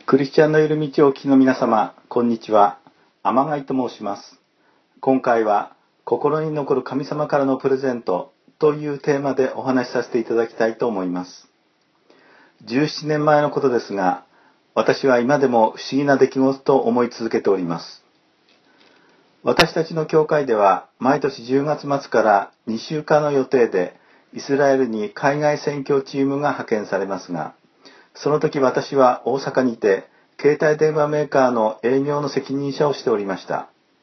クリスチャンのいる道をお聞きの皆様、こんにちは。天貝と申します。今回は、心に残る神様からのプレゼントというテーマでお話しさせていただきたいと思います。17年前のことですが、私は今でも不思議な出来事と思い続けております。私たちの教会では、毎年10月末から2週間の予定で、イスラエルに海外宣教チームが派遣されますが、その時私は大阪にて、携帯電話メーカーの営業の責任者をしておりました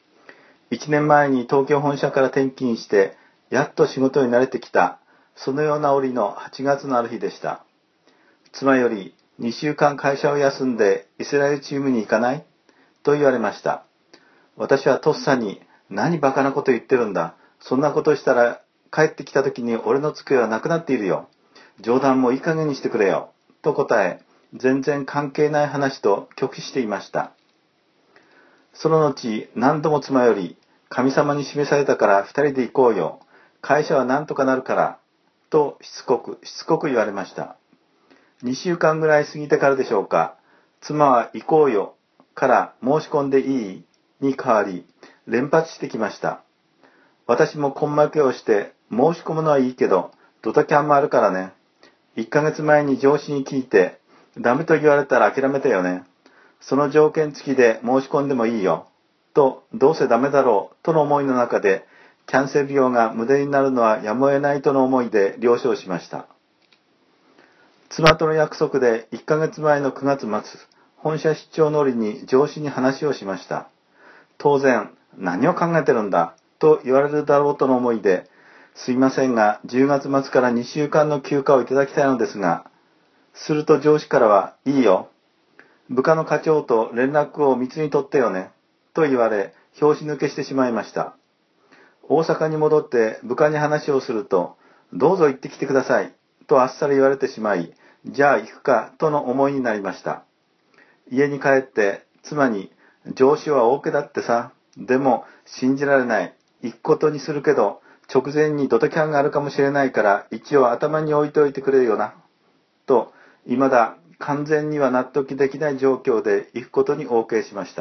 。1年前に東京本社から転勤して、やっと仕事に慣れてきた、そのような折の8月のある日でした。妻より2週間会社を休んでイスラエルチームに行かないと言われました。私はとっさに、何バカなこと言ってるんだ。そんなことしたら帰ってきた時に俺の机はなくなっているよ。冗談もいい加減にしてくれよ。と答え、全然関係ない話と拒否していました。その後、何度も妻より、神様に示されたから2人で行こうよ。会社は何とかなるから。としつこく言われました。2週間ぐらい過ぎてからでしょうか。妻は行こうよから申し込んでいいに変わり、連発してきました。私も根負けをして、申し込むのはいいけど、ドタキャンもあるからね。1ヶ月前に上司に聞いて、ダメと言われたら諦めたよね。その条件付きで申し込んでもいいよ。と、どうせダメだろう、との思いの中で、キャンセル料が無駄になるのはやむを得ないとの思いで了承しました。妻との約束で1ヶ月前の9月末、本社出張の折に上司に話をしました。当然、何を考えてるんだ、と言われるだろうとの思いで、すいませんが、10月末から2週間の休暇をいただきたいのですが、すると上司からは、いいよ。部下の課長と連絡を密に取ってよね。と言われ、拍子抜けしてしまいました。大阪に戻って部下に話をすると、どうぞ行ってきてください。とあっさり言われてしまい、じゃあ行くか、との思いになりました。家に帰って妻に、上司は大家だってさ。でも信じられない。行くことにするけど、直前にドタキャンがあるかもしれないから一応頭に置いておいてくれるよな。と、未だ完全には納得できない状況で行くことに OK しました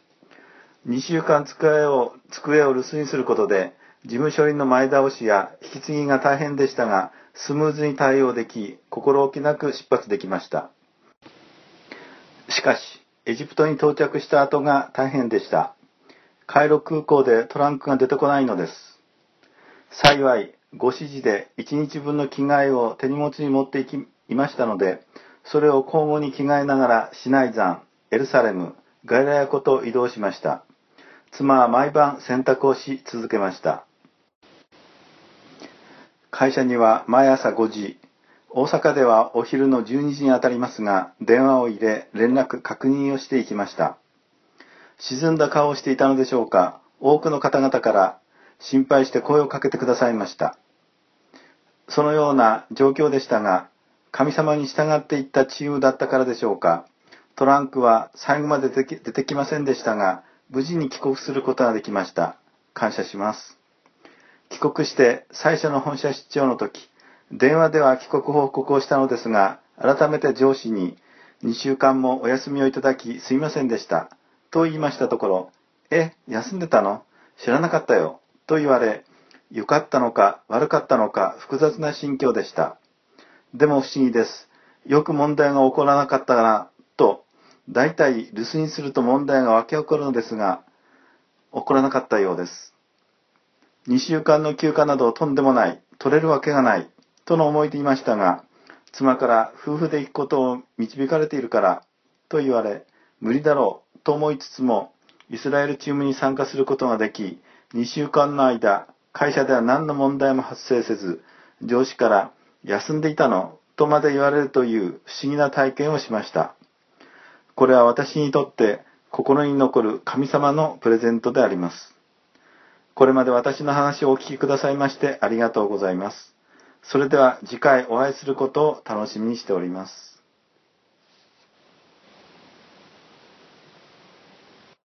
。2週間机を留守にすることで、事務処理の前倒しや引き継ぎが大変でしたが、スムーズに対応でき、心置きなく出発できました。しかし、エジプトに到着した後が大変でした。カイロ空港でトランクが出てこないのです。幸い、ご指示で1日分の着替えを手荷物に持っていましたので、それを交互に着替えながらシナイ山、エルサレム、ガリラヤ湖と移動しました。妻は毎晩洗濯をし続けました。会社には毎朝5時、大阪ではお昼の12時にあたりますが、電話を入れ連絡確認をしていきました。沈んだ顔をしていたのでしょうか、多くの方々から心配して声をかけてくださいました。そのような状況でしたが、神様に従っていったチームだったからでしょうか、トランクは最後まで出てきませんでしたが、無事に帰国することができました。感謝します。帰国して最初の本社出張の時、電話では帰国報告をしたのですが、改めて上司に2週間もお休みをいただきすいませんでした。と言いましたところ、休んでたの？知らなかったよ。と言われ、良かったのか悪かったのか複雑な心境でした。でも不思議です。よく問題が起こらなかったな、と、だいたい留守にすると問題が湧き起こるのですが、起こらなかったようです。2週間の休暇などとんでもない、取れるわけがない、との思いでいましたが、妻から夫婦で行くことを導かれているから、と言われ、無理だろう、と思いつつも、イスラエルチームに参加することができ、2週間の間、会社では何の問題も発生せず、上司から休んでいたのとまで言われるという不思議な体験をしました。これは私にとって心に残る神様のプレゼントであります。これまで私の話をお聞きくださいましてありがとうございます。それでは次回お会いすることを楽しみにしております。